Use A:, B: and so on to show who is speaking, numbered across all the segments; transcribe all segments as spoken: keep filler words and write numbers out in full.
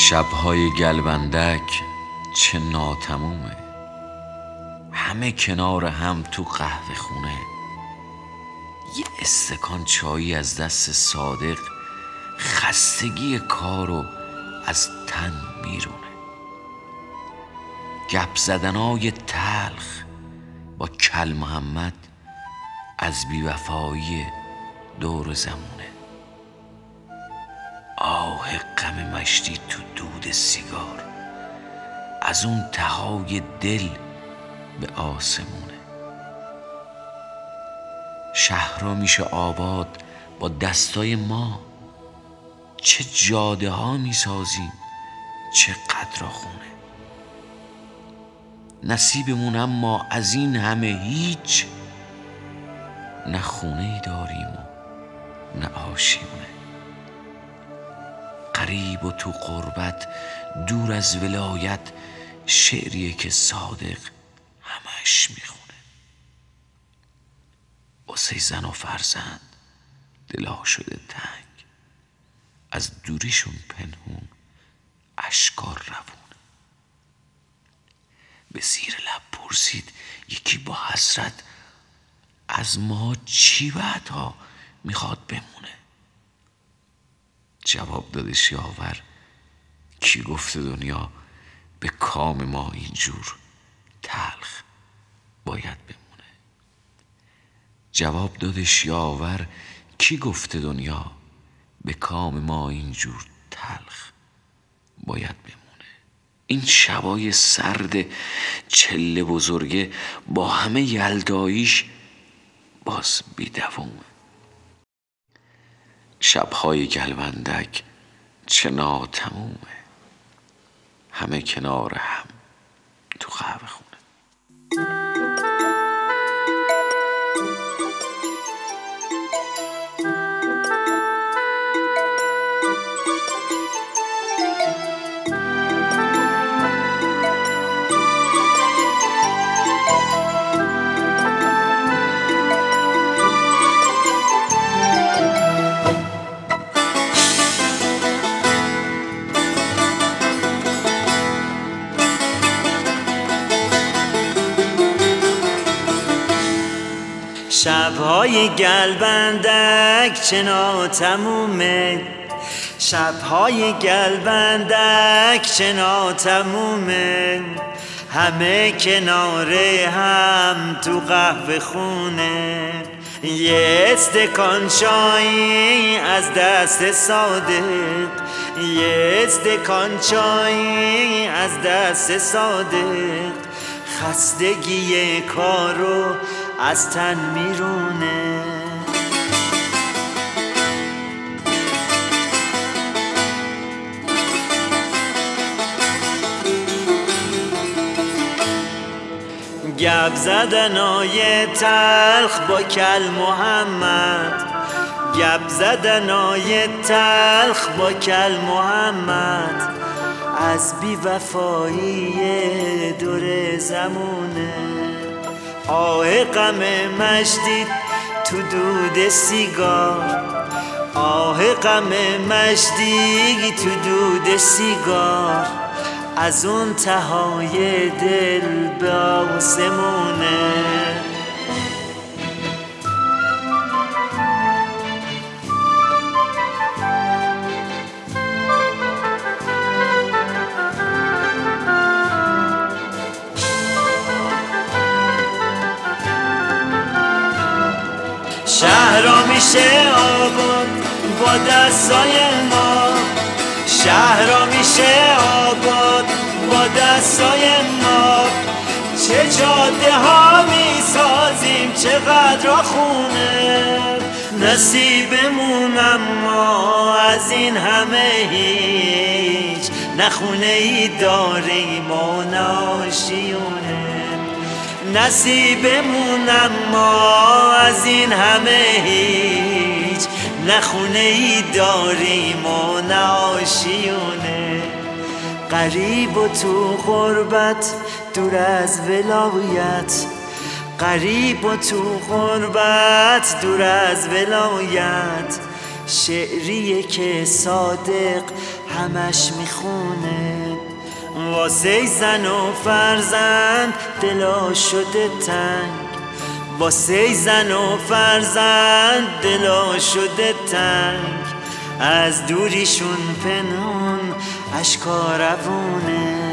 A: شب‌های گلبندک چه ناتمومه، همه کنار هم تو قهوه خونه. یه استکان چایی از دست صادق خستگی کارو از تن میرونه. گپ زدنای تلخ با کل محمد از بیوفایی دور زمونه. آه غم مشتی تو دود سیگار از اون تهای دل به آسمونه. شهرها میشه آباد با دستای ما، چه جاده ها میسازیم چه قدر خونه. نصیبمون اما از این همه هیچ، نه خونه ای داریم و نه آشیونه. غریب و تو غربت دور از ولایت، شعریه که صادق همش میخونه. واسه زن و فرزند دلا شده تنگ، از دوریشون پنهون اشکار روونه. به زیر لب پرسید یکی با حسرت، از ما چی بعدها میخواد بمونه؟ جواب داده شیاور کی گفته دنیا به کام ما اینجور تلخ باید بمونه. جواب داده شیاور کی گفته دنیا به کام ما اینجور تلخ باید بمونه. این شبای سرد چله بزرگه با همه یلداییش باز بیدوامه. شبهای گلبندک چه ناتمومه، همه کنار هم تو قهوه خونه.
B: شبهای گلبندک چه ناتمومه، شبهای گلبندک چه ناتمومه، همه کنار هم تو قهوه خونه. یه استکان چایی از دست صادق، یه استکان چایی از دست صادق، خستگی کارو از تن میرونه. گپ زدنای تلخ با کل محمد، گپ زدنای تلخ با کل محمد، از بی وفایی دور زمونه. آه غم مجدی تو دود سیگار، آه غم مجدی تو دود سیگار، از اون تهای دل به آسمونه. شهرها میشه آباد با دستای ما، شهرها میشه آباد با دستای ما، چه جاده ها میسازیم چه قدر خونه. نصیبمون اما از این همه هیچ، نه خونه ای داریم و نه آشیونه. نصیبمون اما از این همه هیچ، نه خونه ای داریم و نه آشیونه. غریب و تو غربت دور از ولایت، غریب و تو غربت دور از ولایت، شعریه که صادق همش میخونه. واسه زن و فرزند دلا شده تنگ، واسه زن و فرزند دلا شده تنگ، از دوریشون پنهون اشکا روونه.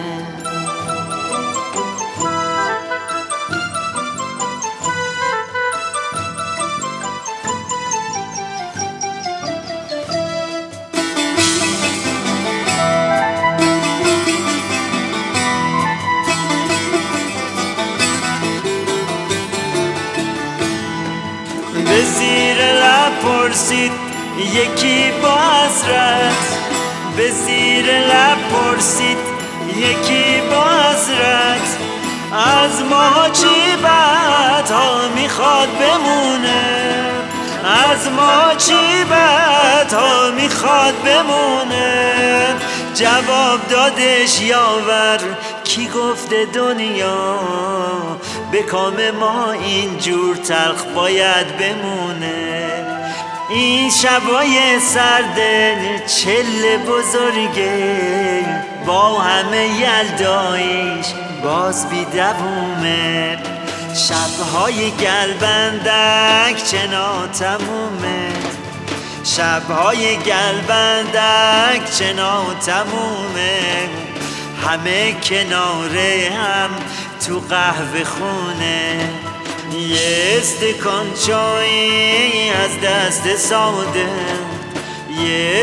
B: به زیر لب پرسید یکی با حسرت، به زیر لب پرسید یکی با حسرت، از ما چی بعدها میخواد بمونه، از ما چی بعدها میخواد بمونه. جواب دادش یاور کی گفته دنیا به کام ما اینجور تلخ باید بمونه. این شبای سرد چله بزرگه با همه یلدایش باز بی دوومه. شبهای گلبندک چنا تمومه، شبهای گلبندک چنا تمومه. همه کناره هم تو قهوه خونه، یه استکان چایی از دست صادق، یه